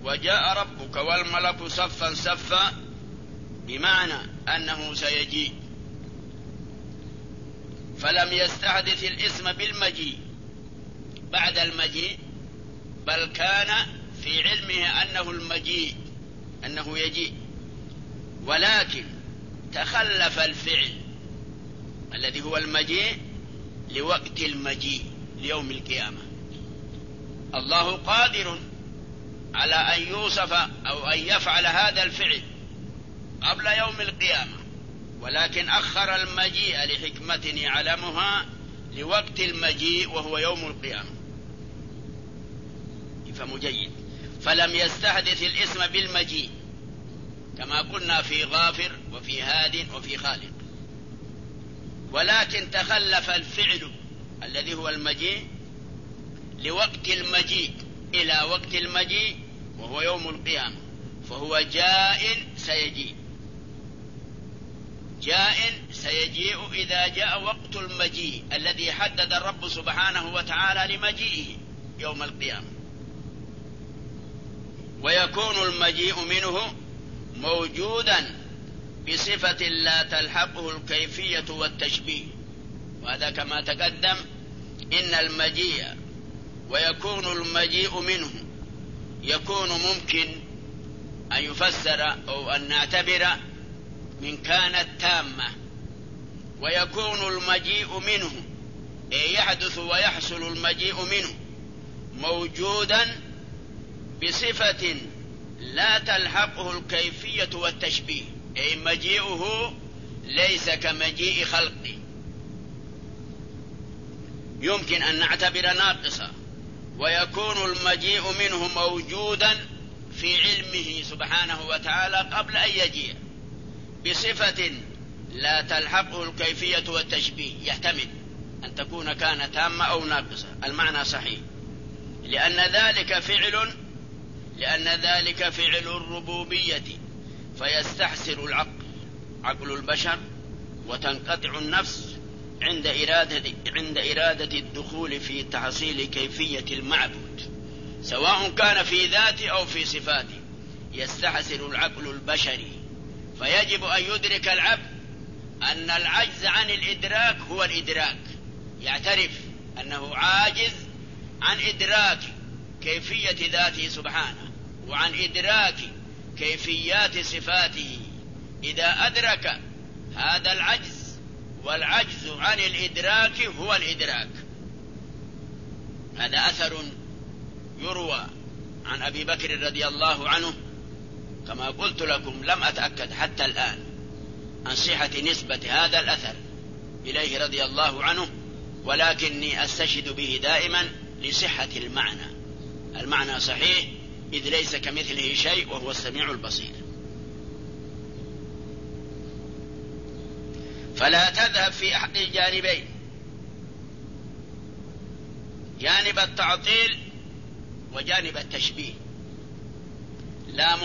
وجاء ربك والملك صفا صفا بمعنى أنه سيجيء، فلم يستحدث الاسم بالمجيء بعد المجيء، بل كان في علمه أنه المجيء، أنه يجيء، ولكن تخلف الفعل الذي هو المجيء لوقت المجيء ليوم القيامة. الله قادر على أن يوصف أو أن يفعل هذا الفعل قبل يوم القيامة، ولكن أخر المجيء لحكمة يعلمها لوقت المجيء وهو يوم القيامة. يفهم جيد. فلم يستحدث الاسم بالمجيء كما قلنا في غافر وفي هاد وفي خالق، ولكن تخلف الفعل الذي هو المجيء لوقت المجيء إلى وقت المجيء وهو يوم القيامة، فهو جاء سيجيء. جاء سيجيء إذا جاء وقت المجيء الذي حدد الرب سبحانه وتعالى لمجيئه يوم القيامة، ويكون المجيء منه موجودا بصفة لا تلحقه الكيفية والتشبيه، وهذا كما تقدم إن المجيء ويكون المجيء منه يكون ممكن أن يفسر أو أن نعتبر من كانت تامة، ويكون المجيء منه أي يحدث ويحصل المجيء منه موجودا بصفة لا تلحقه الكيفية والتشبيه، أي مجيئه ليس كمجيء خلقه، يمكن أن نعتبر ناقصا، ويكون المجيء منه موجودا في علمه سبحانه وتعالى قبل أن يجيء بصفة لا تلحقه الكيفية والتشبيه، يحتمل أن تكون كان تامة أو ناقصة، المعنى صحيح، لأن ذلك فعل الربوبية، فيستحسر عقل البشر وتنقطع النفس عند إرادة الدخول في تحصيل كيفية المعبود، سواء كان في ذاته أو في صفاته، يستحسر العقل البشري، فيجب أن يدرك العبد أن العجز عن الإدراك هو الإدراك، يعترف أنه عاجز عن إدراك كيفية ذاته سبحانه وعن إدراك كيفيات صفاته. إذا أدرك هذا العجز، والعجز عن الإدراك هو الإدراك، هذا أثر يروى عن أبي بكر رضي الله عنه، كما قلت لكم لم أتأكد حتى الآن عن صحة نسبة هذا الأثر إليه رضي الله عنه، ولكني أستشهد به دائما لصحة المعنى صحيح، إذ ليس كمثله شيء وهو السميع البصير. فلا تذهب في أحد الجانبين، جانب التعطيل وجانب التشبيه، لا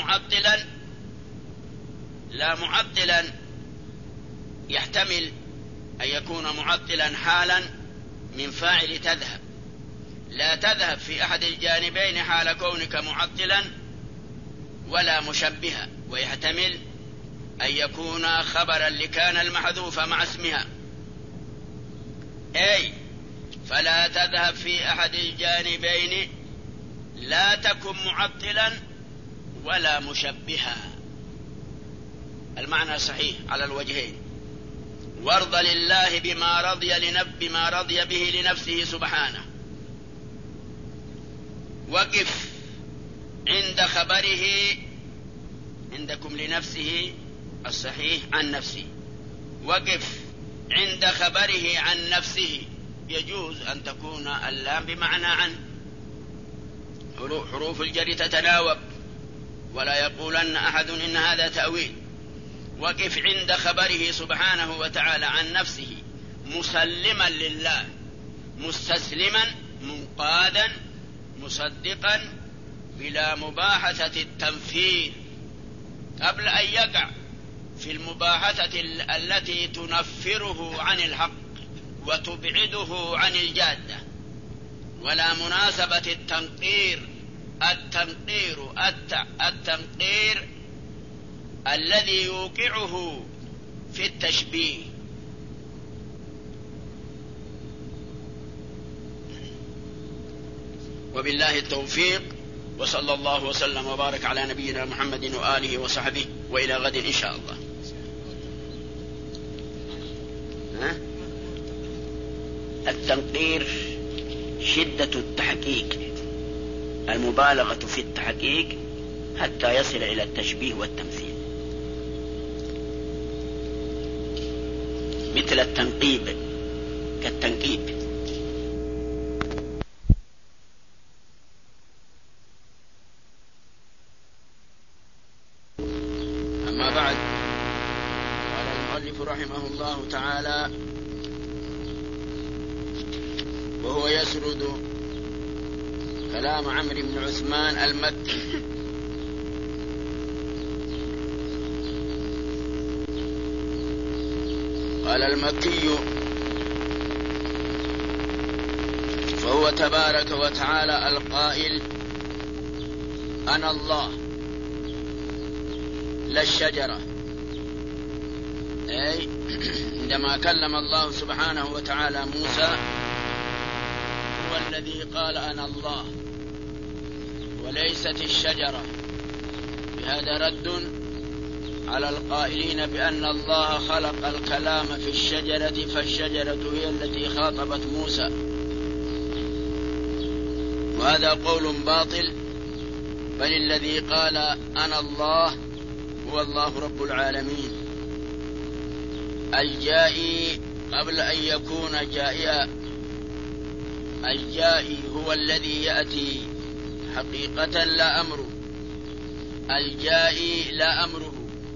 معطلا يحتمل أن يكون معطلا حالا من فاعل تذهب، لا تذهب في أحد الجانبين حال كونك معطلا، ولا مشبها، ويحتمل أن يكون خبرا لكان المحذوف مع اسمها، أي فلا تذهب في أحد الجانبين، لا تكن معطلا ولا مشبها، المعنى صحيح على الوجهين. وارض لله بما رضي به لنفسه سبحانه، وقف عند خبره عندكم لنفسه الصحيح عن نفسه، وقف عند خبره عن نفسه، يجوز أن تكون اللام بمعنى عن، حروف الجر تتناوب، ولا يقولن أحد إن هذا تأويل. وقف عند خبره سبحانه وتعالى عن نفسه مسلما لله، مستسلما منقادا مصدقا بلا مباحثة التنفير، قبل أن يقع في المباحثة التي تنفره عن الحق وتبعده عن الجادة، ولا مناسبة التنقير التنقير الذي يوقعه في التشبيه. وبالله التوفيق، وصلى الله وسلم وبارك على نبينا محمد وآله وصحبه، وإلى غد إن شاء الله. التنقير شدة التحقيق، المبالغة في التحقيق حتى يصل إلى التشبيه والتمثيل، مثل التنقيب كالتنقيب. أما بعد، قال المؤلف رحمه الله تعالى وهو يسرد كلام عمرو بن عثمان المكي: قال المكي: فهو تبارك وتعالى القائل: أنا الله لا الشجرة. أي عندما كلم الله سبحانه وتعالى موسى هو الذي قال أنا الله وليست الشجرة. بهذا رد على القائلين بأن الله خلق الكلام في الشجرة فالشجرة هي التي خاطبت موسى، وهذا قول باطل، بل الذي قال أنا الله هو الله رب العالمين الجائي قبل أن يكون جائعا. الجائي هو الذي يأتي حقيقة لا أمره، الجائي لا أمره،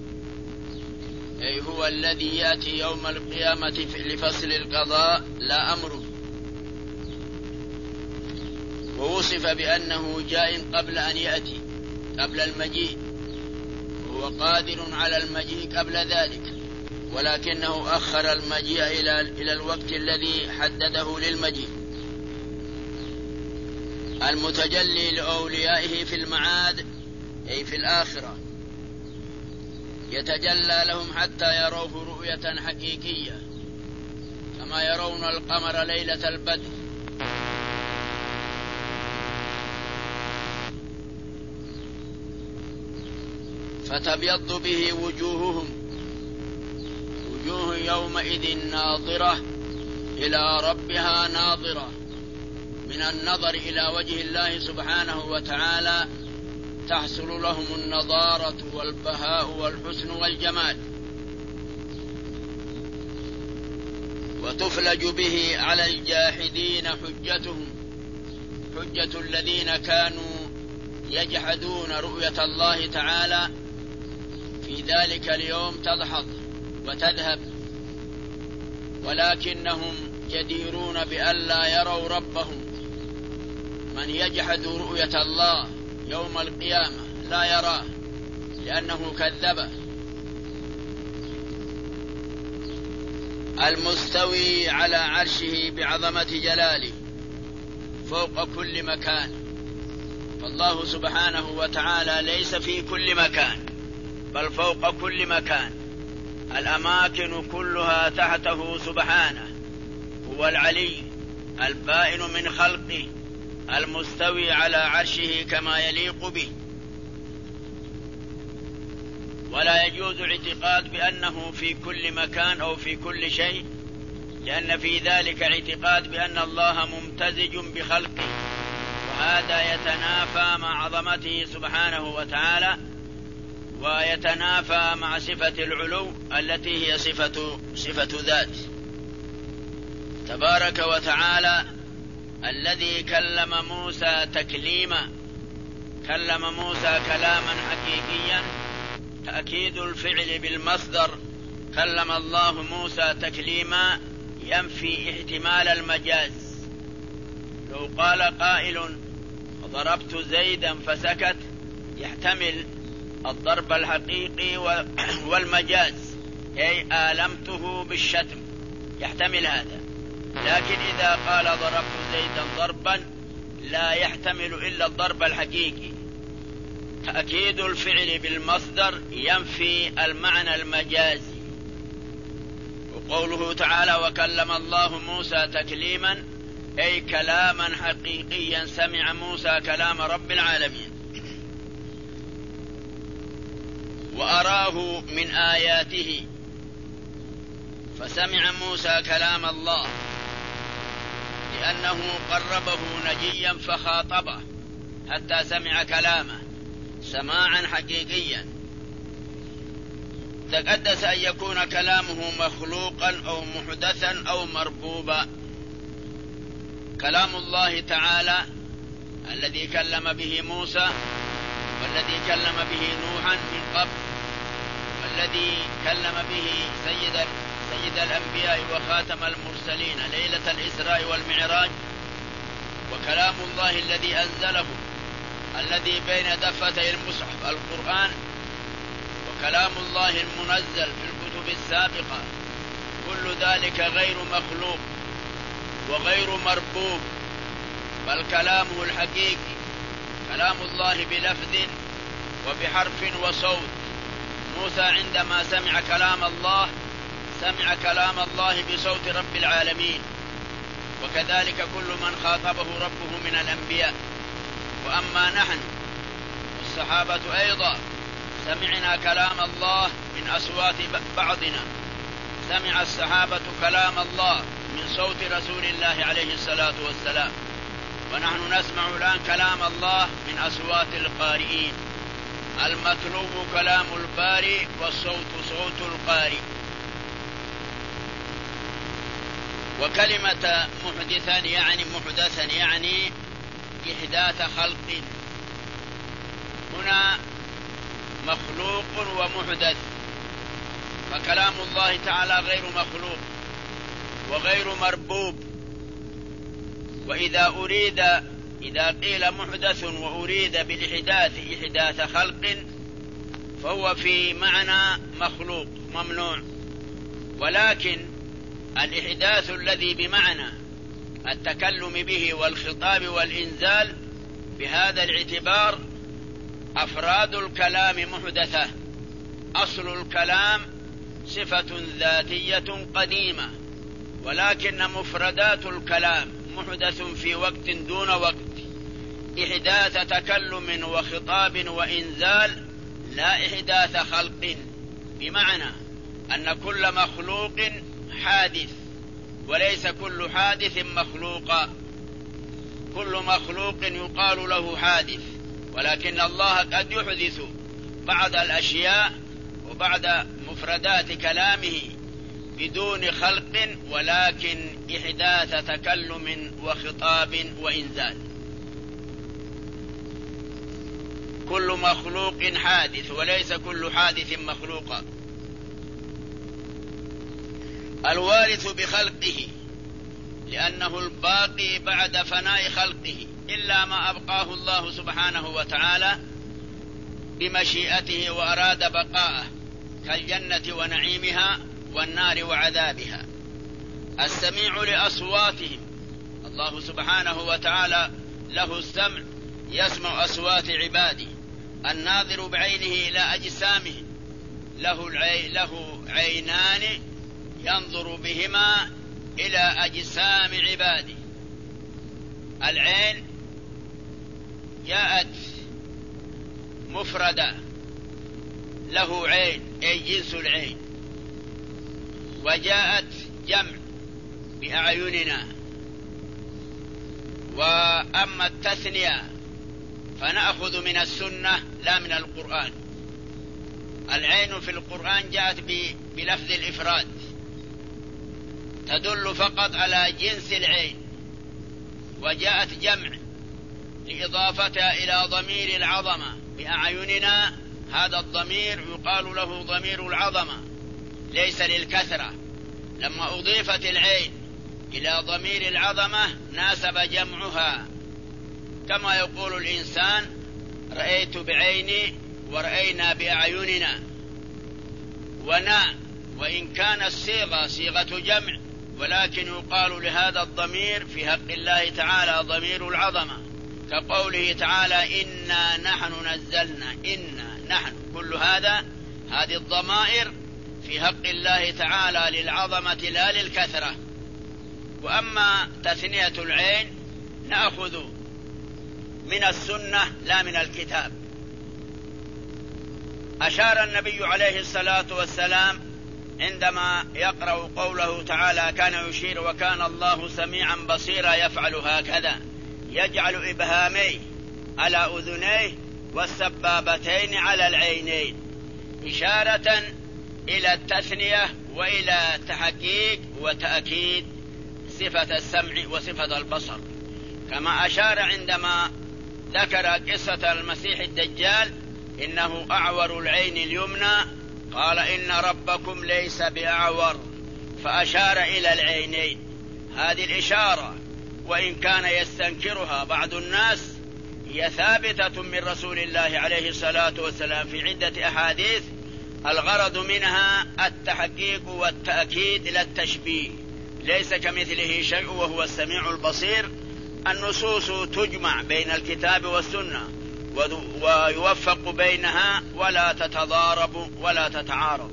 أي هو الذي يأتي يوم القيامة لفصل القضاء لا أمره. ووصف بأنه جاء قبل أن يأتي، قبل المجيء، وهو قادر على المجيء قبل ذلك، ولكنه أخر المجيء إلى الوقت الذي حدده للمجيء. المتجلي لأوليائه في المعاد، أي في الآخرة، يتجلى لهم حتى يروه رؤية حقيقية كما يرون القمر ليلة البدر. فتبيض به وجوههم، وجوه يومئذ ناظرة إلى ربها ناظرة، من النظر إلى وجه الله سبحانه وتعالى تحصل لهم النضارة والبهاء والحسن والجمال، وتفلج به على الجاحدين حجتهم، حجة الذين كانوا يجحدون رؤية الله تعالى في ذلك اليوم تدحض وتذهب، ولكنهم جديرون بألا يروا ربهم. من يجحد رؤية الله يوم القيامة لا يراه لأنه كذب. المستوي على عرشه بعظمة جلاله فوق كل مكان، فالله سبحانه وتعالى ليس في كل مكان بل فوق كل مكان، الأماكن كلها تحته سبحانه. هو العلي البائن من خلقه المستوي على عرشه كما يليق به، ولا يجوز الاعتقاد بأنه في كل مكان أو في كل شيء، لأن في ذلك اعتقاد بأن الله ممتزج بخلقه، وهذا يتنافى مع عظمته سبحانه وتعالى، ويتنافى مع صفة العلو التي هي صفة ذات. تبارك وتعالى الذي كلم موسى تكليما، كلم موسى كلاما حقيقيا، تأكيد الفعل بالمصدر، كلم الله موسى تكليما ينفي احتمال المجاز. لو قال قائل ضربت زيدا فسكت يحتمل الضرب الحقيقي والمجاز، أي آلمته بالشتم، يحتمل هذا. لكن إذا قال ضربت زيدا ضربا لا يحتمل إلا الضرب الحقيقي. تأكيد الفعل بالمصدر ينفي المعنى المجازي. وقوله تعالى وكلم الله موسى تكليما أي كلاما حقيقيا سمع موسى كلام رب العالمين. وأراه من آياته فسمع موسى كلام الله لأنه قربه نجيا فخاطبه حتى سمع كلامه سماعا حقيقيا. تقدس أن يكون كلامه مخلوقا أو محدثا أو مربوبا. كلام الله تعالى الذي كلم به موسى والذي كلم به نوحا من قبل والذي كلم به سيد الأنبياء وخاتم المرسلين ليلة الإسراء والمعراج، وكلام الله الذي أنزله الذي بين دفتي المصحف القرآن، وكلام الله المنزل في الكتب السابقة، كل ذلك غير مخلوق وغير مربوب، بل كلامه الحقيقي كلام الله بلفظ وبحرف وصوت. موسى عندما سمع كلام الله سمع كلام الله بصوت رب العالمين، وكذلك كل من خاطبه ربه من الأنبياء. وأما نحن والصحابة أيضا سمعنا كلام الله من أصوات بعضنا. سمع الصحابة كلام الله من صوت رسول الله عليه الصلاة والسلام، ونحن نسمع الآن كلام الله من أصوات القارئين. المتلو كلام الباري والصوت صوت القارئ. وكلمة محدثا يعني إحداث خلق. هنا مخلوق ومحدث، فكلام الله تعالى غير مخلوق وغير مربوب. إذا قيل محدث وأريد بالإحداث إحداث خلق فهو في معنى مخلوق ممنوع، ولكن الإحداث الذي بمعنى التكلم به والخطاب والإنزال بهذا الاعتبار أفراد الكلام محدثة. أصل الكلام صفة ذاتية قديمة، ولكن مفردات الكلام محدث في وقت دون وقت. إحداث تكلم وخطاب وإنزال لا إحداث خلق، بمعنى أن كل مخلوق حادث وليس كل حادث مخلوقا. كل مخلوق يقال له حادث، ولكن الله قد يحدث بعض الأشياء وبعض مفردات كلامه بدون خلق، ولكن إحداث تكلم وخطاب وإنزال. كل مخلوق حادث وليس كل حادث مخلوقا. الوارث بخلقه لأنه الباقي بعد فناء خلقه، إلا ما أبقاه الله سبحانه وتعالى بمشيئته وأراد بقاءه، كالجنة ونعيمها والنار وعذابها. السميع لأصواتهم، الله سبحانه وتعالى له السمع يسمع أصوات عباده. الناظر بعينه إلى أجسامهم، له عينان ينظر بهما إلى أجسام عباده. العين جاءت مفردة، له عين أي جنس العين، وجاءت جمع بأعيننا. وأما التثنية فنأخذ من السنة لا من القرآن. العين في القرآن جاءت بلفظ الإفراد، تدل فقط على جنس العين، وجاءت جمع لإضافتها إلى ضمير العظمة بأعيننا. هذا الضمير يقال له ضمير العظمة ليس للكثرة. لما أضيفت العين إلى ضمير العظمة ناسب جمعها، كما يقول الإنسان رأيت بعيني ورأينا بأعيننا. وإن كان الصيغة صيغة جمع، ولكن يقال لهذا الضمير في حق الله تعالى ضمير العظمة، كقوله تعالى إنا نحن نزلنا، إنا نحن، كل هذه الضمائر في حق الله تعالى للعظمة لا للكثرة. وأما تثنية العين نأخذ من السنة لا من الكتاب. أشار النبي عليه الصلاة والسلام عندما يقرأ قوله تعالى كان يشير وكان الله سميعا بصيرا يفعل هكذا، يجعل إبهاميه على أذنيه والسبابتين على العينين، إشارة إلى التثنية وإلى تحقيق وتأكيد صفة السمع وصفة البصر. كما أشار عندما ذكر قصة المسيح الدجال إنه أعور العين اليمنى، قال إن ربكم ليس بأعور، فأشار إلى العينين. هذه الإشارة وإن كان يستنكرها بعض الناس هي ثابتة من رسول الله عليه الصلاة والسلام في عدة أحاديث، الغرض منها التحقيق والتأكيد لا التشبيه، ليس كمثله شيء وهو السميع البصير. النصوص تجمع بين الكتاب والسنة ويوفق بينها ولا تتضارب ولا تتعارض.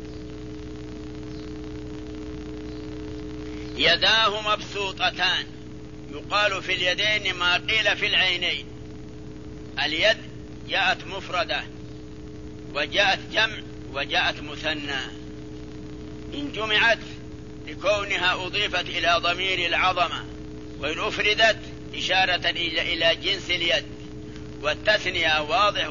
يداه مبسوطتان، يقال في اليدين ما قيل في العينين. اليد جاءت مفردة وجاءت جمع وجاءت مثنى، إن جمعت لكونها أضيفت إلى ضمير العظمة، وإن أفردت إشارة إلى جنس اليد. والتثنية واضح،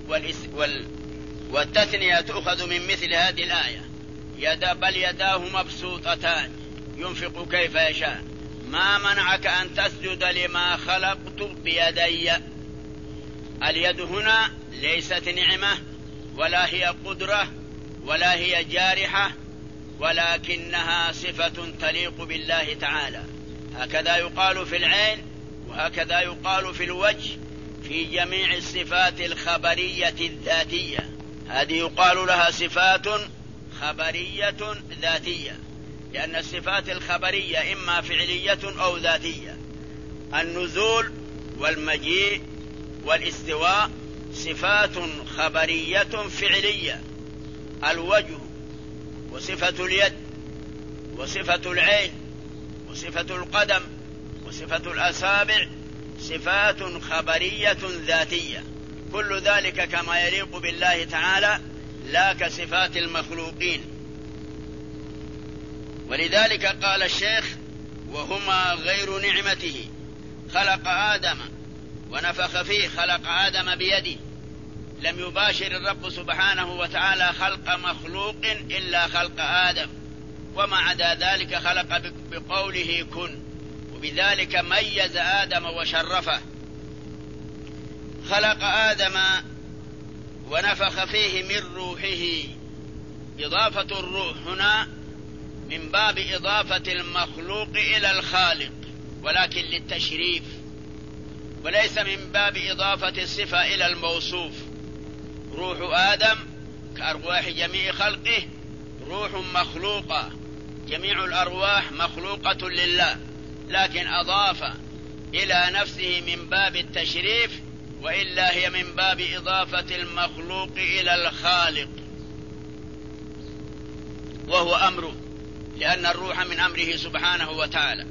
والتثنية تؤخذ من مثل هذه الآية بل يداه مبسوطتان ينفق كيف يشاء ما منعك أن تسجد لما خلقت بيدي. اليد هنا ليست نعمة ولا هي قدرة ولا هي جارحة، ولكنها صفة تليق بالله تعالى. هكذا يقال في العين وهكذا يقال في الوجه في جميع الصفات الخبرية الذاتية. هذه يقال لها صفات خبرية ذاتية، لأن الصفات الخبرية إما فعلية أو ذاتية. النزول والمجيء والاستواء صفات خبرية فعلية. الوجه وصفة اليد وصفة العين وصفة القدم وصفة الأصابع صفات خبرية ذاتية، كل ذلك كما يليق بالله تعالى لا كصفات المخلوقين. ولذلك قال الشيخ وهما غير نعمته، خلق آدم ونفخ فيه، خلق آدم بيده، لم يباشر الرب سبحانه وتعالى خلق مخلوق إلا خلق آدم، وما عدا ذلك خلق بقوله كن، وبذلك ميز آدم وشرفه. خلق آدم ونفخ فيه من روحه. إضافة الروح هنا من باب إضافة المخلوق إلى الخالق، ولكن للتشريف، وليس من باب إضافة الصفة إلى الموصوف. روح آدم كأرواح جميع خلقه روح مخلوقة، جميع الأرواح مخلوقة لله، لكن أضاف إلى نفسه من باب التشريف، وإلا هي من باب إضافة المخلوق إلى الخالق، وهو أمره، لأن الروح من أمره سبحانه وتعالى.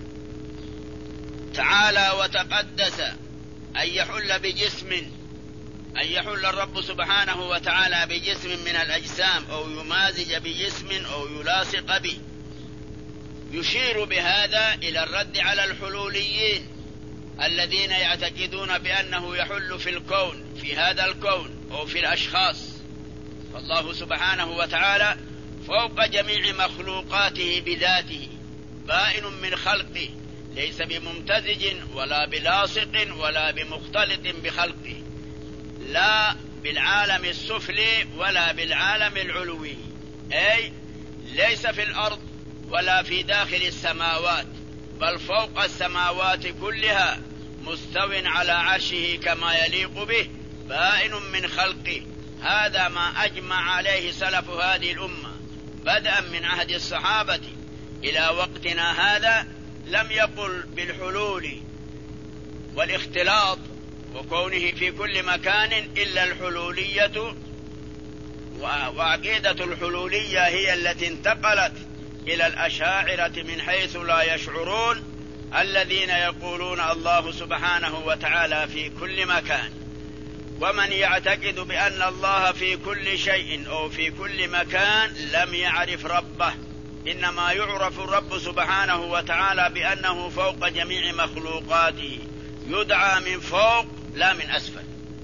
تعالى وتقدس أن يحل بجسم، أن يحل الرب سبحانه وتعالى بجسم من الأجسام أو يمازج بجسم أو يلاصق به. يشير بهذا إلى الرد على الحلوليين الذين يعتقدون بأنه يحل في الكون، في هذا الكون أو في الأشخاص. فالله سبحانه وتعالى فوق جميع مخلوقاته بذاته، بائن من خلقه، ليس بممتزج ولا بلاصق ولا بمختلط بخلقه، لا بالعالم السفلي ولا بالعالم العلوي، أي ليس في الأرض ولا في داخل السماوات، بل فوق السماوات كلها، مستو على عرشه كما يليق به، بائن من خلقه. هذا ما أجمع عليه سلف هذه الأمة بدءا من عهد الصحابة إلى وقتنا هذا. لم يقل بالحلول والاختلاط وكونه في كل مكان إلا الحلولية. وعقيدة الحلولية هي التي انتقلت إلى الأشاعرة من حيث لا يشعرون، الذين يقولون الله سبحانه وتعالى في كل مكان. ومن يعتقد بأن الله في كل شيء أو في كل مكان لم يعرف ربه، إنما يعرف الرب سبحانه وتعالى بأنه فوق جميع مخلوقاته، يدعى من فوق لا من أسفل.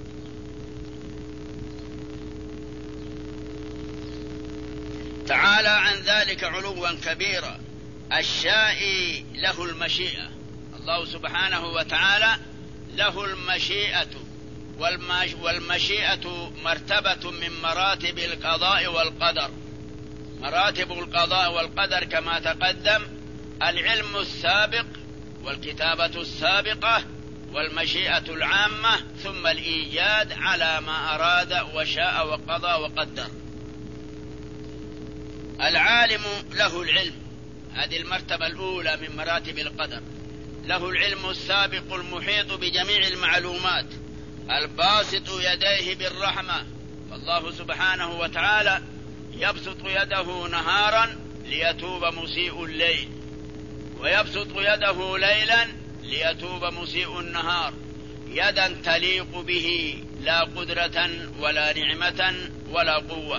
تعالى عن ذلك علوا كبيرا. الشائي له المشيئة، الله سبحانه وتعالى له المشيئة، والمشيئة مرتبة من مراتب القضاء والقدر. مراتب القضاء والقدر كما تقدم: العلم السابق، والكتابة السابقة، والمشيئة العامة، ثم الإيجاد على ما أراد وشاء وقضى وقدر. العالم له العلم، هذه المرتبة الأولى من مراتب القدر. له العلم السابق المحيط بجميع المعلومات، الباسط يديه بالرحمة، فالله سبحانه وتعالى يبسط يده نهارا ليتوب مسيء الليل، ويبسط يده ليلا ليتوب مسيء النهار، يدا تليق به لا قدرة ولا نعمة ولا قوة.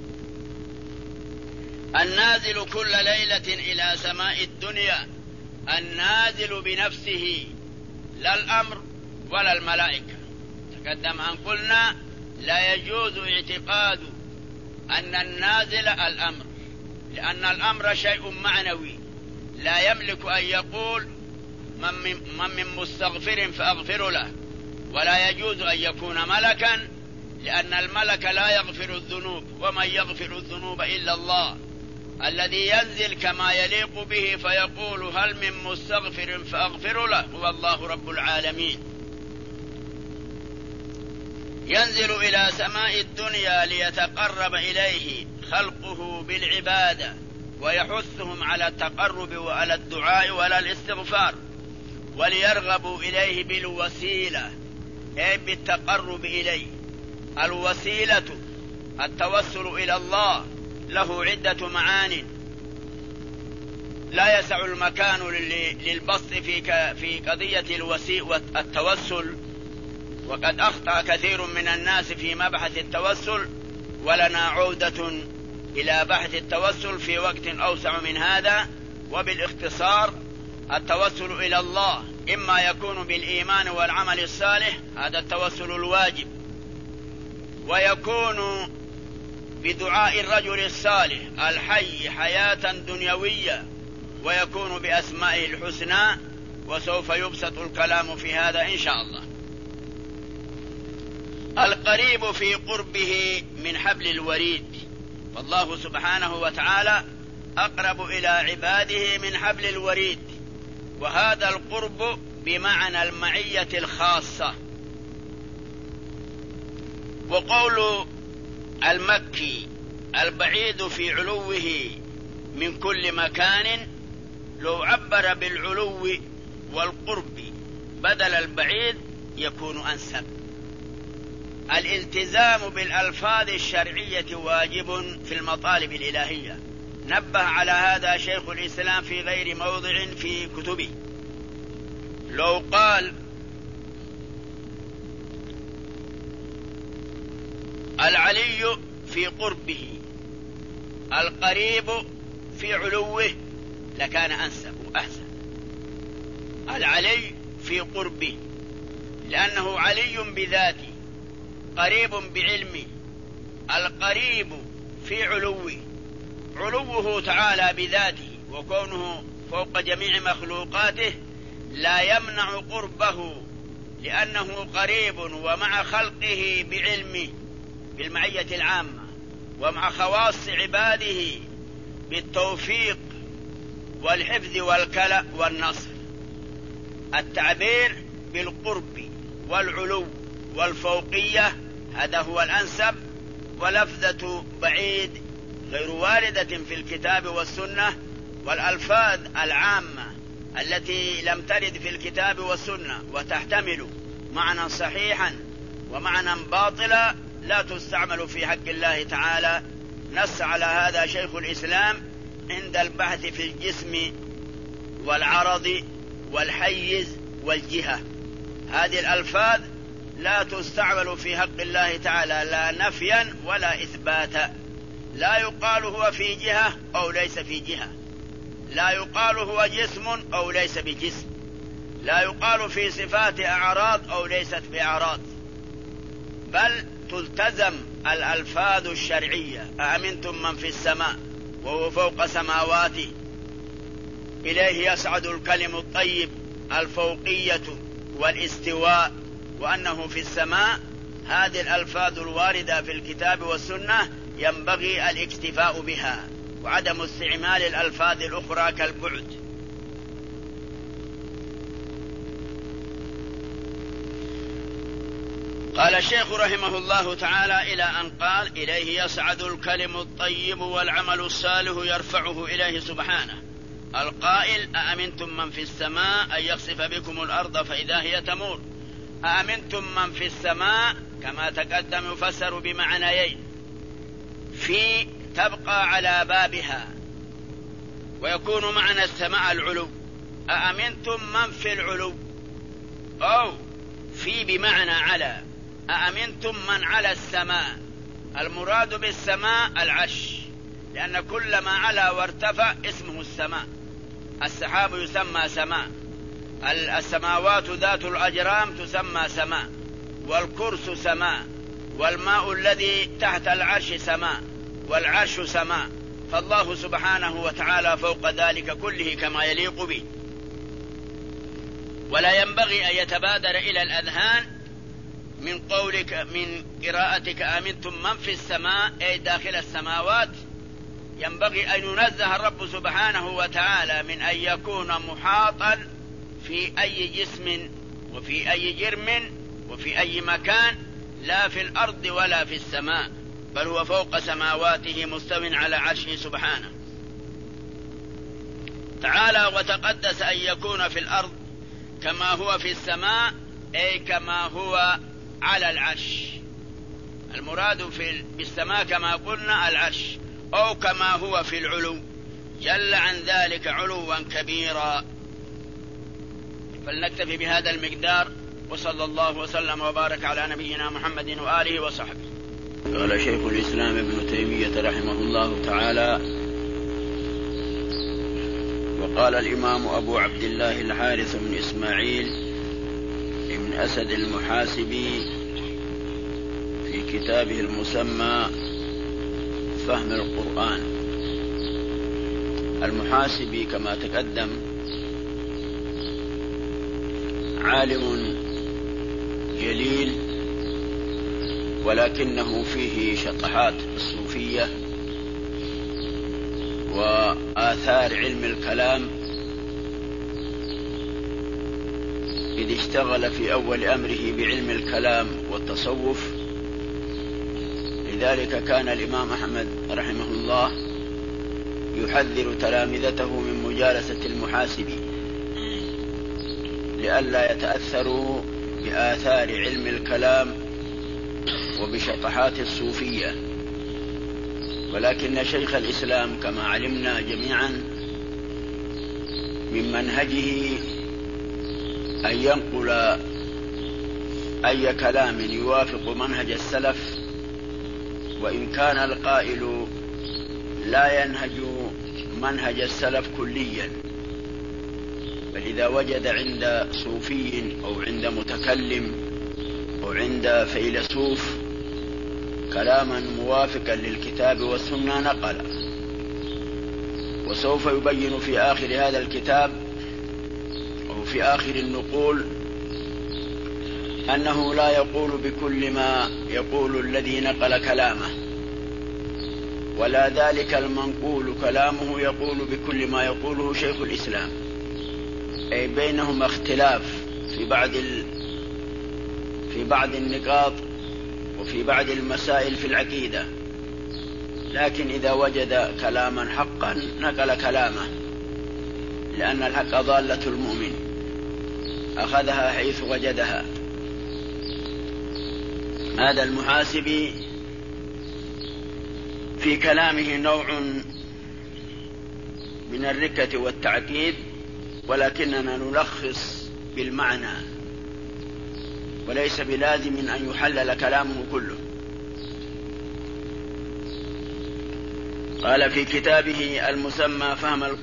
النازل كل ليلة إلى سماء الدنيا، النازل بنفسه لا الأمر ولا الملائكة. تقدم أن قلنا لا يجوز اعتقاد أن النازل الأمر، لأن الأمر شيء معنوي لا يملك أن يقول من مستغفر فأغفر له، ولا يجوز أن يكون ملكا، لأن الملك لا يغفر الذنوب، ومن يغفر الذنوب إلا الله. الذي ينزل كما يليق به فيقول هل من مستغفر فأغفر له هو الله رب العالمين. ينزل إلى سماء الدنيا ليتقرب إليه خلقه بالعبادة، ويحثهم على التقرب وعلى الدعاء وعلى الاستغفار، وليرغبوا إليه بالوسيلة، أي بالتقرب إليه. الوسيلة التوسل إلى الله له عدة معان، لا يسع المكان للبسط في قضية التوسل، وقد أخطأ كثير من الناس في مبحث التوسل، ولنا عودة إلى بحث التوسل في وقت أوسع من هذا. وبالاختصار: التوسل إلى الله إما يكون بالإيمان والعمل الصالح، هذا التوسل الواجب، ويكون بدعاء الرجل الصالح الحي حياة دنيوية، ويكون بأسمائه الحسنى، وسوف يبسط الكلام في هذا إن شاء الله. القريب في قربه من حبل الوريد، والله سبحانه وتعالى أقرب إلى عباده من حبل الوريد، وهذا القرب بمعنى المعية الخاصة. وقول المكي البعيد في علوه من كل مكان، لو عبر بالعلو والقرب بدل البعيد يكون أنسب. الالتزام بالألفاظ الشرعية واجب في المطالب الإلهية، نبه على هذا شيخ الإسلام في غير موضع في كتبه. لو قال العلي في قربه، القريب في علوه، لكان أنسب وأحسن. العلي في قربه لأنه علي بذاته، قريب بعلمه. القريب في علوه، علوه تعالى بذاته وكونه فوق جميع مخلوقاته لا يمنع قربه، لأنه قريب ومع خلقه بعلمه بالمعية العامة، ومع خواص عباده بالتوفيق والحفظ والكلأ والنصر. التعبير بالقرب والعلو والفوقية هذا هو الأنسب، ولفظة بعيد غير واردة في الكتاب والسنة، والألفاظ العامة التي لم ترد في الكتاب والسنة وتحتمل معنى صحيحا ومعنى باطلا لا تستعمل في حق الله تعالى. نص على هذا شيخ الإسلام عند البحث في الجسم والعرض والحيز والجهة. هذه الألفاظ لا تستعمل في حق الله تعالى لا نفيا ولا إثباتا. لا يقال هو في جهة أو ليس في جهة، لا يقال هو جسم أو ليس بجسم، لا يقال في صفات أعراض أو ليست بأعراض، بل تلتزم الألفاظ الشرعية. أأمنتم من في السماء وهو فوق سماواته إليه يصعد الكلم الطيب، الفوقية والاستواء وأنه في السماء. هذه الألفاظ الواردة في الكتاب والسنة ينبغي الاكتفاء بها وعدم استعمال الألفاظ الأخرى كالبعد. قال الشيخ رحمه الله تعالى إلى أن قال: إليه يصعد الكلم الطيب والعمل الصالح يرفعه إليه سبحانه. القائل: أأمنتم من في السماء أن يخسف بكم الأرض فإذا هي تمور. أأمنتم من في السماء كما تقدم يفسر بمعنيين: في تبقى على بابها، ويكون معنى السماء العلو. أأمنتم من في العلو، أو في بمعنى على. أأمنتم من على السماء، المراد بالسماء العرش، لأن كل ما علا وارتفع اسمه السماء. السحاب يسمى سماء، السماوات ذات الأجرام تسمى سماء، والكرس سماء، والماء الذي تحت العرش سماء، والعرش سماء. فالله سبحانه وتعالى فوق ذلك كله كما يليق به. ولا ينبغي أن يتبادر إلى الأذهان من قولك من قراءتك آمنتم من في السماء أي داخل السماوات. ينبغي أن ينزه الرب سبحانه وتعالى من أن يكون محاطا في أي جسم وفي أي جرم وفي أي مكان، لا في الأرض ولا في السماء، بل هو فوق سماواته مستو على عرشه سبحانه تعالى. وتقدس أن يكون في الأرض كما هو في السماء، أي كما هو على العرش. المراد في السماء كما قلنا العرش، أو كما هو في العلو، جل عن ذلك علوا كبيرا. فلنكتفي بهذا المقدار، وصلى الله وسلم وبارك على نبينا محمد وآله وصحبه. قال شيخ الإسلام ابن تيمية رحمه الله تعالى: وقال الإمام أبو عبد الله الحارث بن إسماعيل بن أسد المحاسبي في كتابه المسمى فهم القرآن. المحاسبي كما تقدم عالم جليل، ولكنه فيه شطحات الصوفية وآثار علم الكلام، إذ اشتغل في أول أمره بعلم الكلام والتصوف. لذلك كان الإمام أحمد رحمه الله يحذر تلامذته من مجالسة المحاسبي لئلا يتأثروا بآثار علم الكلام وبشطحات الصوفية. ولكن شيخ الإسلام كما علمنا جميعا من منهجه أن ينقل أي كلام يوافق منهج السلف، وإن كان القائل لا ينهج منهج السلف كليا. فإذا وجد عند صوفي أو عند متكلم أو عند فيلسوف كلاما موافقا للكتاب والسنة نقل. وسوف يبين في آخر هذا الكتاب أو في آخر النقول أنه لا يقول بكل ما يقول الذي نقل كلامه، ولا ذلك المنقول كلامه يقول بكل ما يقوله شيخ الإسلام، أي بينهما اختلاف في بعض النقاط وفي بعض المسائل في العقيدة. لكن إذا وجد كلاما حقا نقل كلامه، لأن الحق ضالة المؤمن أخذها حيث وجدها. هذا المحاسب في كلامه نوع من الركة والتعقيد، ولكننا نلخص بالمعنى وليس بلازم أن يحلل كلامه كله. قال في كتابه المسمى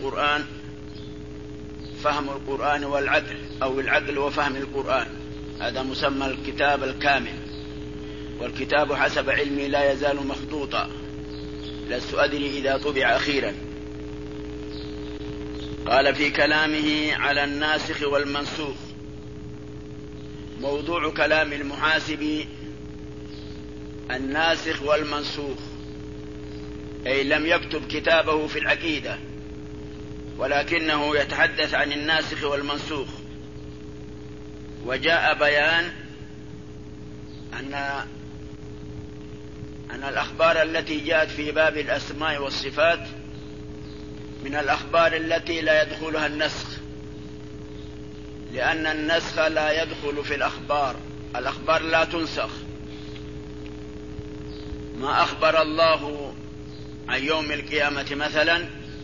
فهم القرآن والعقل، أو العقل وفهم القرآن، هذا مسمى الكتاب الكامل. والكتاب حسب علمي لا يزال مخطوطا، لست أدري إذا طبع أخيرا. قال في كلامه على الناسخ والمنسوخ: موضوع كلام المحاسب الناسخ والمنسوخ، أي لم يكتب كتابه في العقيدة، ولكنه يتحدث عن الناسخ والمنسوخ. وجاء بيان أن الأخبار التي جاءت في باب الأسماء والصفات من الأخبار التي لا يدخلها النسخ، لأن النسخ لا يدخل في الأخبار لا تنسخ. ما أخبر الله عن يوم القيامة مثلا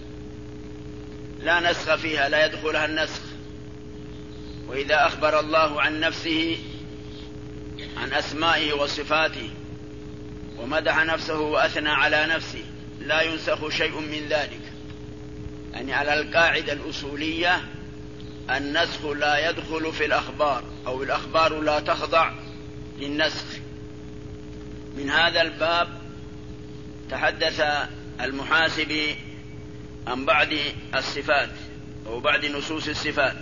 لا نسخ فيها، لا يدخلها النسخ. وإذا أخبر الله عن نفسه، عن أسمائه وصفاته، ومدح نفسه وأثنى على نفسه، لا ينسخ شيء من ذلك. يعني على القاعدة الأصولية النسخ لا يدخل في الأخبار، أو الأخبار لا تخضع للنسخ. من هذا الباب تحدث المحاسب عن بعض الصفات أو بعض نصوص الصفات.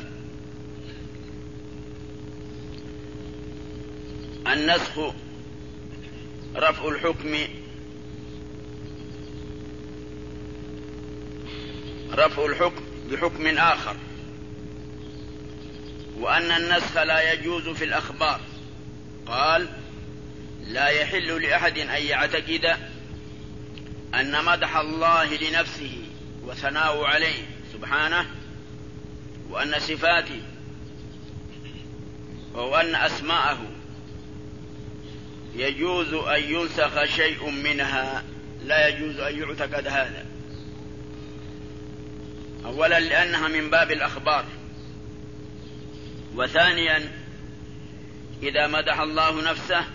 النسخ رفع الحكم بحكم آخر، وأن النسخ لا يجوز في الأخبار. قال: لا يحل لأحد أن يعتقد أن مدح الله لنفسه وثناء عليه سبحانه، وأن صفاته وأن أسماءه يجوز أن ينسخ شيء منها. لا يجوز أن يعتقد هذا، أولا لأنها من باب الأخبار، وثانيا إذا مدح الله نفسه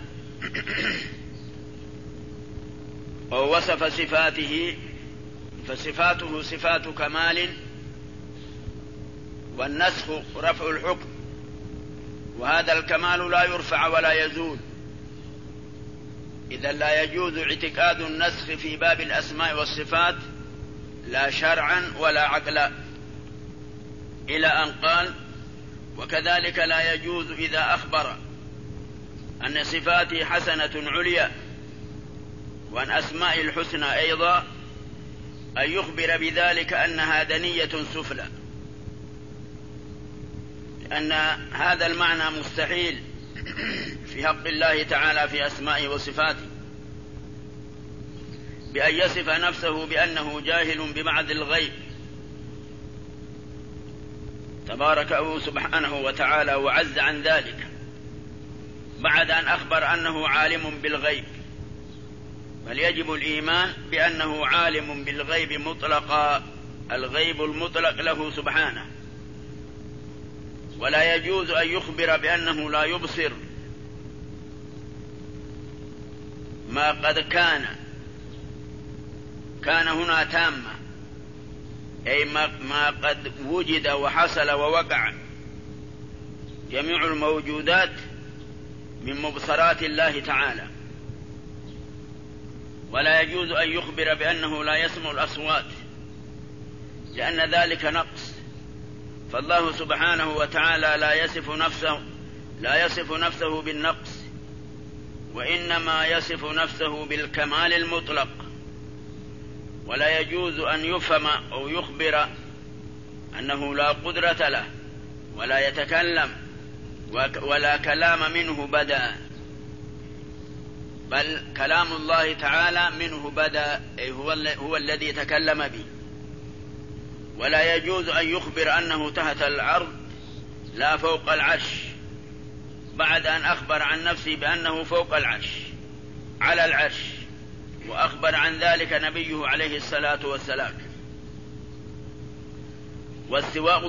ووصف صفاته فصفاته صفات كمال، والنسخ رفع الحكم، وهذا الكمال لا يرفع ولا يزول. إذا لا يجوز اعتقاد النسخ في باب الأسماء والصفات لا شرعا ولا عقلا. إلى أن قال: وكذلك لا يجوز إذا أخبر أن صفاته حسنة عليا وأن أسماء الحسنى أيضا أن يخبر بذلك أنها دنية سفلى، لأن هذا المعنى مستحيل في حق الله تعالى في أسمائه وصفاته، بأن يصف نفسه بأنه جاهل ببعض الغيب تبارك سبحانه وتعالى وعز عن ذلك، بعد أن أخبر أنه عالم بالغيب. بل يجب الإيمان بأنه عالم بالغيب مطلقا، الغيب المطلق له سبحانه. ولا يجوز أن يخبر بأنه لا يبصر ما قد كان هنا تامة، أي ما قد وجد وحصل ووقع. جميع الموجودات من مبصرات الله تعالى. ولا يجوز أن يخبر بأنه لا يسمع الأصوات، لأن ذلك نقص، فالله سبحانه وتعالى لا يصف نفسه بالنقص، وإنما يصف نفسه بالكمال المطلق. ولا يجوز أن يفهم أو يخبر أنه لا قدرة له ولا يتكلم ولا كلام منه بدأ، بل كلام الله تعالى منه بدأ، أي هو الذي تكلم به. ولا يجوز أن يخبر أنه تحت الأرض لا فوق العرش، بعد أن أخبر عن نفسه بأنه فوق العرش على العرش، وأخبر عن ذلك نبيه عليه الصلاة والسلام. واستواء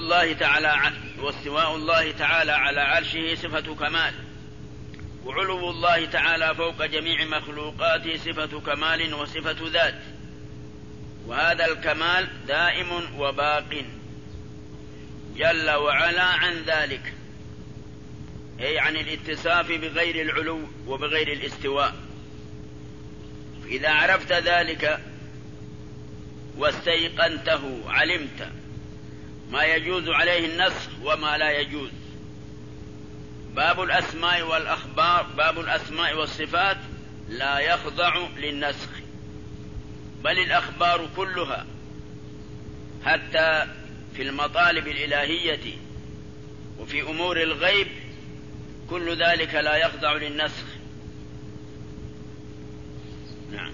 الله تعالى على عرشه صفة كمال، وعلو الله تعالى فوق جميع مخلوقاته صفة كمال وصفة ذات، وهذا الكمال دائم وباق جل وعلا عن ذلك، أي عن الاتصاف بغير العلو وبغير الاستواء. إذا عرفت ذلك واستيقنته علمت ما يجوز عليه النسخ وما لا يجوز. باب الأسماء والأخبار، باب الأسماء والصفات لا يخضع للنسخ، بل الأخبار كلها حتى في المطالب الإلهية وفي أمور الغيب كل ذلك لا يخضع للنسخ. نعم.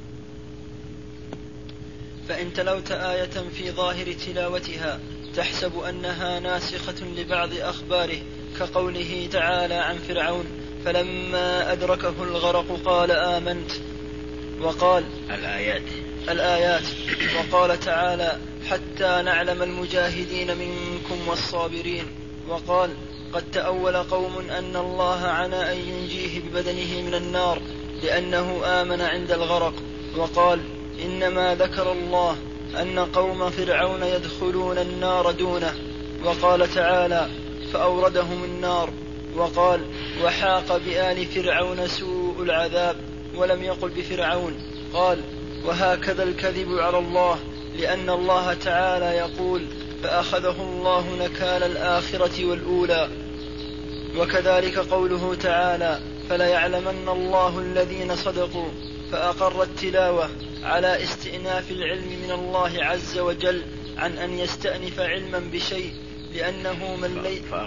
فإن تلوت آية في ظاهر تلاوتها تحسب أنها ناسخة لبعض أخباره، كقوله تعالى عن فرعون فلما أدركه الغرق قال آمنت، وقال الآيات وقال تعالى حتى نعلم المجاهدين منكم والصابرين، وقال قد تأول قوم أن الله عنى أن ينجيه ببدنه من النار لأنه آمن عند الغرق، وقال إنما ذكر الله أن قوم فرعون يدخلون النار دونه، وقال تعالى فأوردهم النار، وقال وحاق بآل فرعون سوء العذاب، ولم يقل بفرعون. قال وهكذا الكذب على الله، لأن الله تعالى يقول فأخذه الله نكال الآخرة والأولى. وكذلك قوله تعالى فلا يعلمن الله الذين صدقوا، فأقر التلاوة على استئناف العلم من الله عز وجل عن أن يستأنف علما بشيء، لأنه من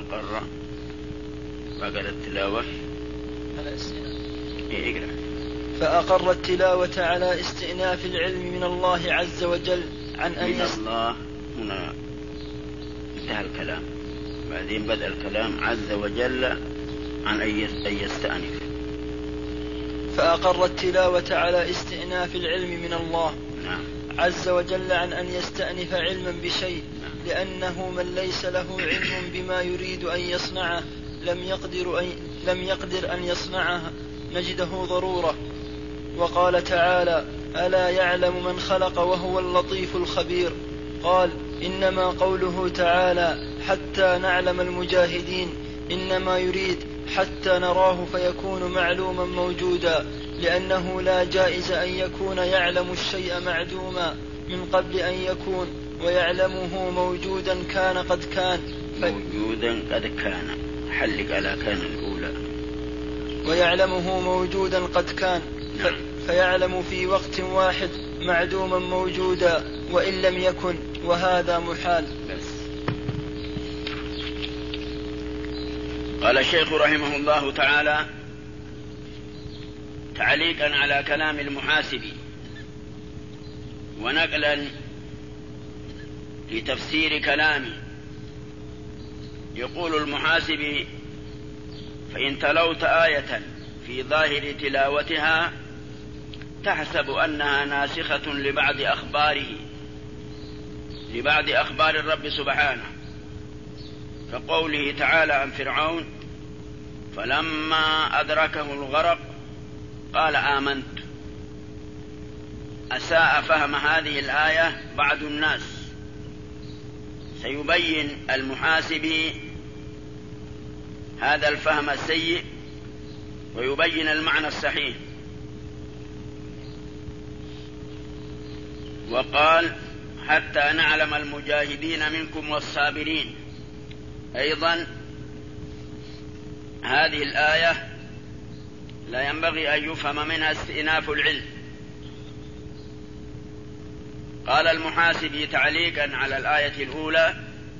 فأقر التلاوة على استئناف فأقر التلاوة على استئناف العلم من الله عز وجل عن أن من الله. هنا انتهى الكلام، بعدين بدأ الكلام عز وجل عن أن يستأنف. فأقر التلاوة على استئناف العلم من الله عز وجل عن أن يستأنف علما بشيء، لأنه من ليس له علم بما يريد أن يصنعه لم يقدر أن يصنعه، نجده ضرورة. وقال تعالى ألا يعلم من خلق وهو اللطيف الخبير. قال إنما قوله تعالى حتى نعلم المجاهدين إنما يريد حتى نراه فيكون معلوما موجودا، لأنه لا جائز أن يكون يعلم الشيء معدوما من قبل أن يكون، ويعلمه موجودا كان قد كان موجودا قد كان، حلق على كان الأولى، ويعلمه موجودا قد كان فيعلم في وقت واحد معدوما موجودا وإن لم يكن، وهذا محال. قال الشيخ رحمه الله تعالى تعليقا على كلام المحاسبي ونقلا لتفسير كلامه، يقول المحاسبي فإن تلوت آية في ظاهر تلاوتها تحسب أنها ناسخة لبعض أخبار الرب سبحانه، كقوله تعالى عن فرعون فلما أدركه الغرق قال آمنت. أساء فهم هذه الآية بعض الناس، سيبين المحاسبي هذا الفهم السيء ويبين المعنى الصحيح. وقال حتى نعلم المجاهدين منكم والصابرين. أيضا هذه الآية لا ينبغي أن يفهم منها استئناف العلم. قال المحاسبي تعليقا على الآية الأولى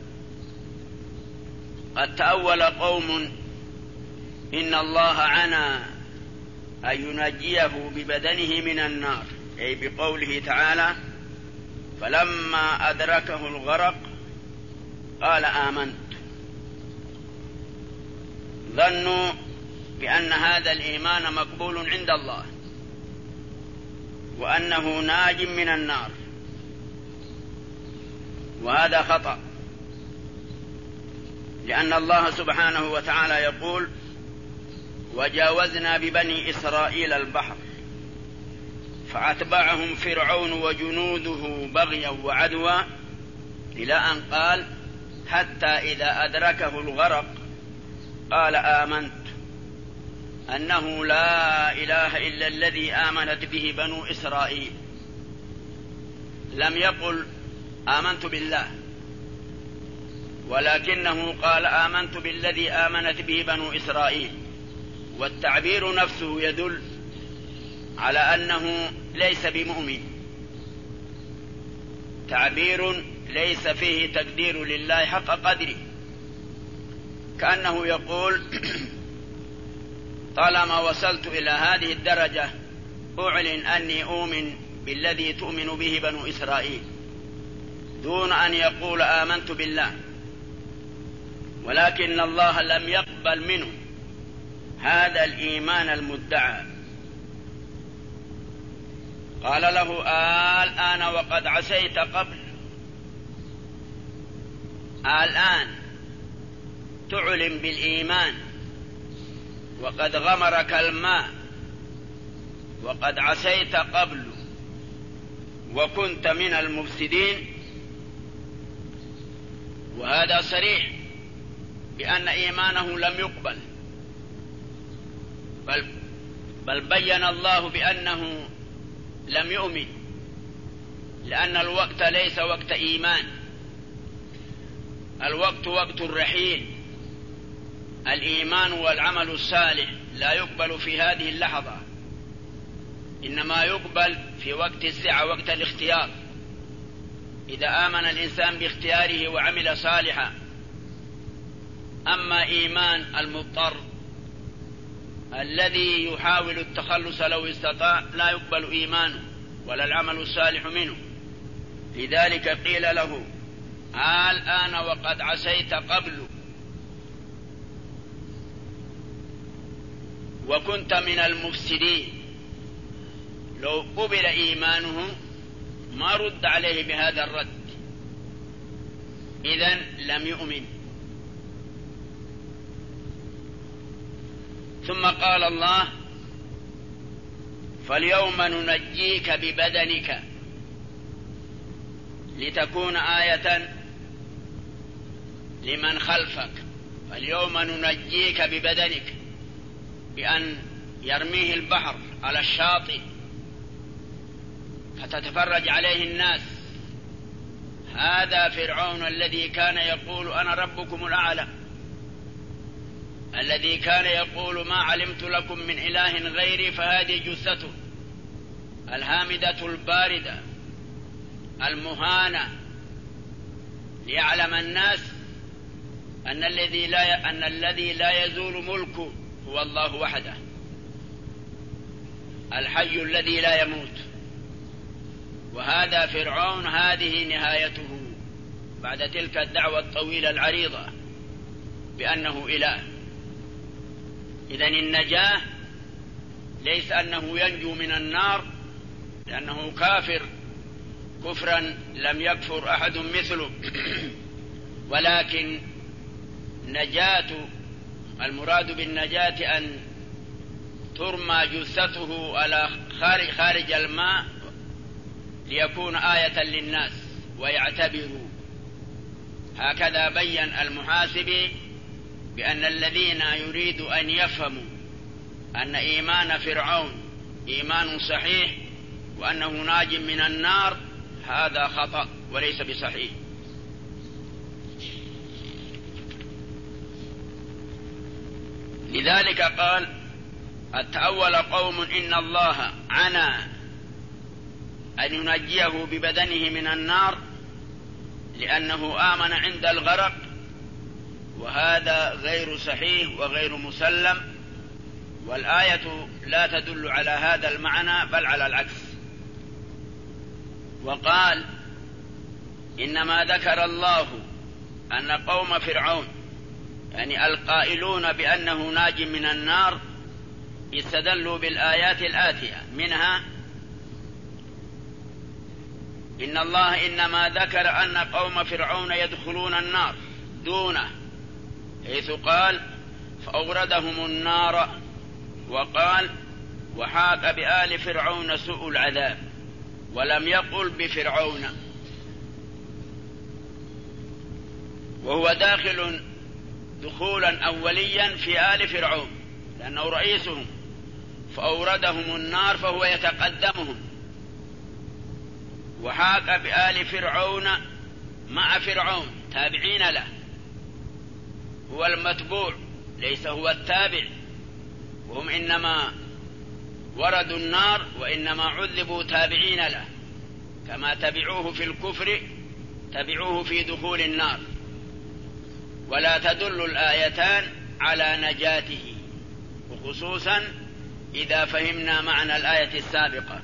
قد تأول قوم إن الله عنى أن ينجيه ببدنه من النار، أي بقوله تعالى فلما أدركه الغرق قال آمنت. ظنوا بأن هذا الإيمان مقبول عند الله وأنه ناج من النار، وهذا خطأ، لأن الله سبحانه وتعالى يقول: وجاوزنا ببني إسرائيل البحر فأتبعهم فرعون وجنوده بغيا وعدوا، إلى أن قال: حتى إذا أدركه الغرق قال آمنت أنه لا إله إلا الذي آمنت به بنو إسرائيل. لم يقل آمنت بالله، ولكنه قال آمنت بالذي آمنت به بنو إسرائيل، والتعبير نفسه يدل على أنه ليس بمؤمن، تعبير ليس فيه تقدير لله حق قدره، كأنه يقول: طالما وصلت إلى هذه الدرجة أعلن أني أؤمن بالذي تؤمن به بنو إسرائيل، دون أن يقول آمنت بالله. ولكن الله لم يقبل منه هذا الإيمان المدعى، قال له: الآن وقد عصيت قبل، الآن تعلن بالإيمان وقد غمرك الماء، وقد عصيت قبل وكنت من المفسدين. وهذا صريح بأن إيمانه لم يقبل، بل بين الله بأنه لم يؤمن، لأن الوقت ليس وقت إيمان، الوقت وقت الرحيل. الإيمان والعمل الصالح لا يقبل في هذه اللحظة، إنما يقبل في وقت السعة، وقت الاختيار، إذا آمن الإنسان باختياره وعمل صالحا. أما إيمان المضطر الذي يحاول التخلص لو استطاع لا يقبل إيمانه ولا العمل الصالح منه. لذلك قيل له: الآن وقد عصيت قبل وكنت من المفسدين. لو قبل إيمانه ما رد عليه بهذا الرد، إذن لم يؤمن. ثم قال الله: فاليوم ننجيك ببدنك لتكون آية لمن خلفك. فاليوم ننجيك ببدنك، بأن يرميه البحر على الشاطئ فتتفرج عليه الناس. هذا فرعون الذي كان يقول: أنا ربكم الأعلى، الذي كان يقول: ما علمت لكم من إله غيري. فهذه جثته الهامدة الباردة المهانة، ليعلم الناس أن الذي لا يزول ملكه هو الله وحده، الحي الذي لا يموت. وهذا فرعون، هذه نهايته بعد تلك الدعوة الطويلة العريضة بأنه إله. إذن النجاة ليس أنه ينجو من النار لأنه كافر كفرا لم يكفر أحد مثله، ولكن المراد بالنجاة أن ترمى جثته على خارج الماء ليكون آية للناس ويعتبروا. هكذا بين المحاسبي بأن الذين يريد أن يفهموا أن إيمان فرعون إيمان صحيح وأنه ناج من النار، هذا خطأ وليس بصحيح. لذلك قال: تأول قوم إن الله عنا أن ينجيه ببدنه من النار لأنه آمن عند الغرق، وهذا غير صحيح وغير مسلم، والآية لا تدل على هذا المعنى بل على العكس. وقال: إنما ذكر الله أن قوم فرعون يعني القائلون بأنه ناج من النار استدلوا بالآيات الآتية، منها إن الله إنما ذكر أن قوم فرعون يدخلون النار دونه، حيث قال فأوردهم النار، وقال وحاق بآل فرعون سوء العذاب، ولم يقل بفرعون، وهو داخل دخولا أوليا في آل فرعون لأنه رئيسهم، فأوردهم النار فهو يتقدمهم. وحاق بآل فرعون مع فرعون تابعين له، هو المتبوع ليس هو التابع، وهم إنما وردوا النار وإنما عذبوا تابعين له، كما تبعوه في الكفر تبعوه في دخول النار. ولا تدل الآيتان على نجاته، وخصوصا إذا فهمنا معنى الآية السابقة.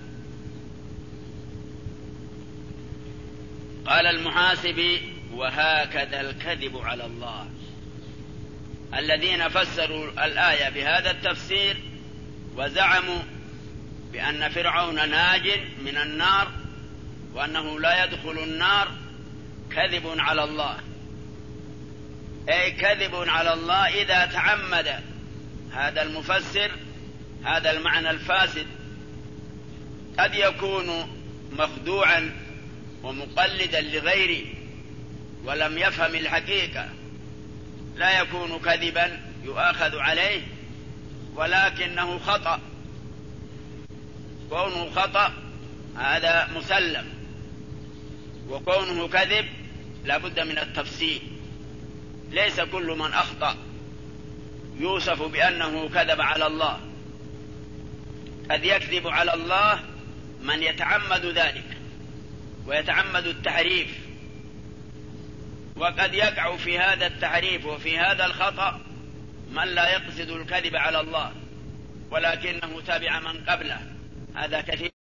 قال المحاسبي وهكذا الكذب على الله. الذين فسروا الآية بهذا التفسير وزعموا بأن فرعون ناج من النار وأنه لا يدخل النار كذب على الله، أي كذب على الله إذا تعمد هذا المفسر هذا المعنى الفاسد. قد يكون مخدوعا ومقلدا لغيره ولم يفهم الحقيقة، لا يكون كذبا يؤاخذ عليه، ولكنه خطأ. كونه خطأ هذا مسلم، وكونه كذب لا بد من التفسير. ليس كل من أخطأ يوصف بأنه كذب على الله، قد يكذب على الله من يتعمد ذلك ويتعمد التحريف، وقد يقع في هذا التحريف وفي هذا الخطأ من لا يقصد الكذب على الله ولكنه تابع من قبله، هذا كثير.